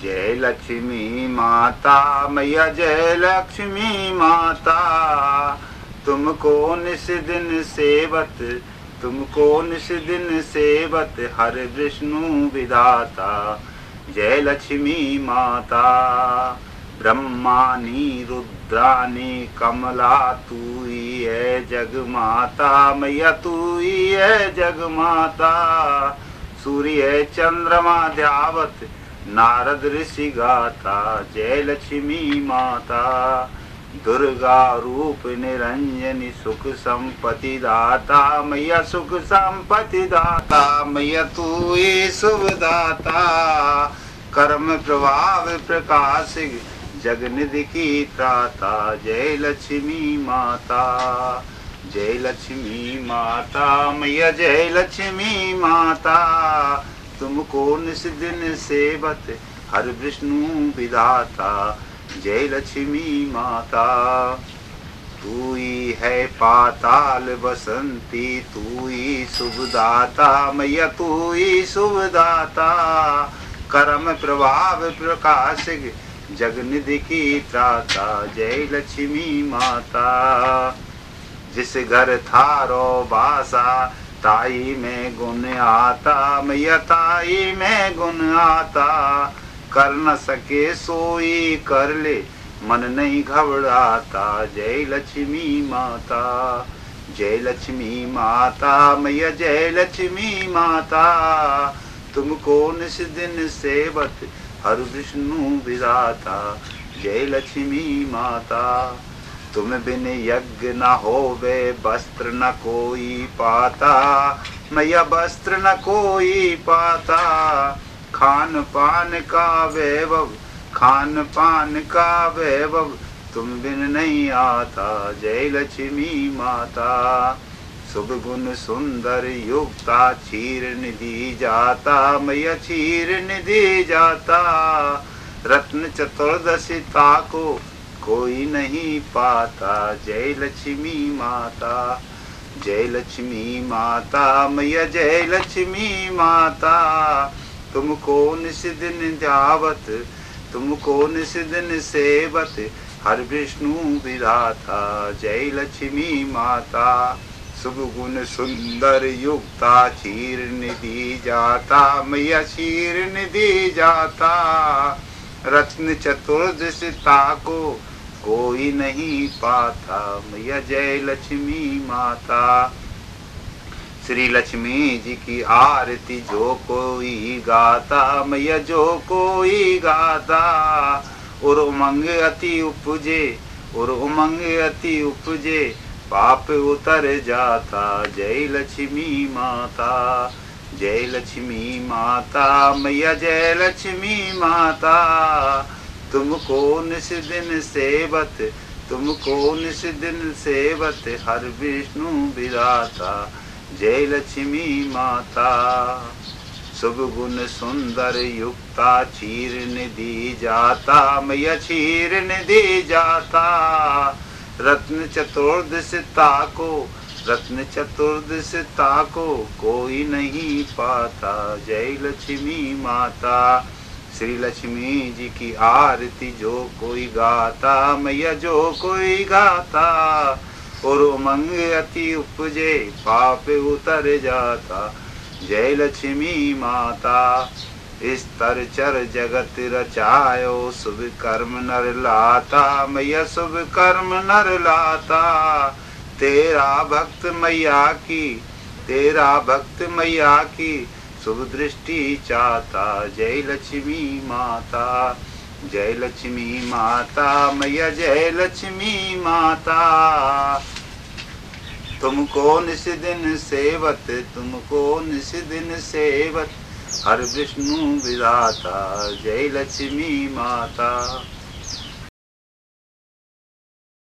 जय लक्ष्मी माता मैया जय लक्ष्मी माता, तुमको निस दिन सेवत, तुमको निस दिन सेवत हर विष्णु विधाता। जय लक्ष्मी माता। ब्रह्मानी रुद्रानी कमला तू ही है जग माता, मैया तू ही है जग माता। सूर्य चंद्रमा ध्यावत नारद ऋषि गाता। जय लक्ष्मी माता। दुर्गा रूप निरंजनी सुख संपत्ति दाता, मैया सुख संपत्ति दाता, मैया तू ही शुभ दाता। कर्म प्रभाव प्रकाश जगनिधि की त्राता। जय लक्ष्मी माता। जय लक्ष्मी माता मैया जय लक्ष्मी माता, तुमको निस दिन सेवत हर विष्णु विधाता। जय लक्ष्मी माता। तू ही है पाताल बसंती, तू ही शुभ दाता, मैया तू ही शुभ दाता। कर्म प्रभाव प्रकाश जगनिधि की त्राता। जय लक्ष्मी माता। जिस घर थारो बासा ताई में गुण आता, मैया ताई में गुण आता। कर न सके सोई कर ले मन नहीं घबराता। जय लक्ष्मी माता। जय लक्ष्मी माता मैया जय लक्ष्मी माता, तुमको निस दिन सेवत हर विष्णु विधाता। जय लक्ष्मी माता। तुम बिन यज्ञ न होवे वस्त्र न कोई पाता, मैया वस्त्र न कोई पाता। खान पान का वैभव, खान पान का वैभव तुम बिन नहीं आता। जय लक्ष्मी माता। शुभ गुण सुंदर युक्ता क्षीर निधि जाता, मैया क्षीर निधि जाता। रत्न चतुर्दशिता को कोई नहीं पाता। जय लक्ष्मी माता। जय लक्ष्मी माता मैया जय लक्ष्मी माता, तुमको निस दिन ध्यावत, तुमको निस दिन सेवत हर विष्णु विधाता। जय लक्ष्मी माता। शुभ गुण सुंदर युक्ता क्षीर निधि जाता, मैया क्षीर निधि जाता। रत्न चतुर्दशिता को कोई नहीं पाता। मैया जय लक्ष्मी माता। श्री लक्ष्मी जी की आरती जो कोई गाता, मैया जो कोई गाता। और उमंग अति उपजे, और उमंग अति उपजे पाप उतर जाता। जय लक्ष्मी माता। जय लक्ष्मी माता मैया जय लक्ष्मी माता, तुमको निस दिन सेवत, तुमको निस दिन सेवत हर विष्णु विधाता। जय लक्ष्मी माता। शुभ गुण सुंदर युक्ता क्षीर निधि जाता, मैया क्षीर निधि जाता। रत्न चतुर्दशिता को, रत्न चतुर्दशिता को कोई नहीं पाता। जय लक्ष्मी माता। श्री लक्ष्मी जी की आरती जो कोई गाता, मैया जो कोई गाता। और उमंग अति उपजे पाप उतर जाता। जय लक्ष्मी माता। स्तर चर जगत रचायो शुभ कर्म नर लाता, मैया शुभ कर्म नर लाता। तेरा भक्त मैया की, तेरा भक्त मैया की शुभ दृष्टि चाहता। जय लक्ष्मी माता। जय लक्ष्मी माता मैया जय लक्ष्मी माता, तुमको निस दिन सेवत, तुमको निस दिन सेवत हर विष्णु विधाता। जय लक्ष्मी माता।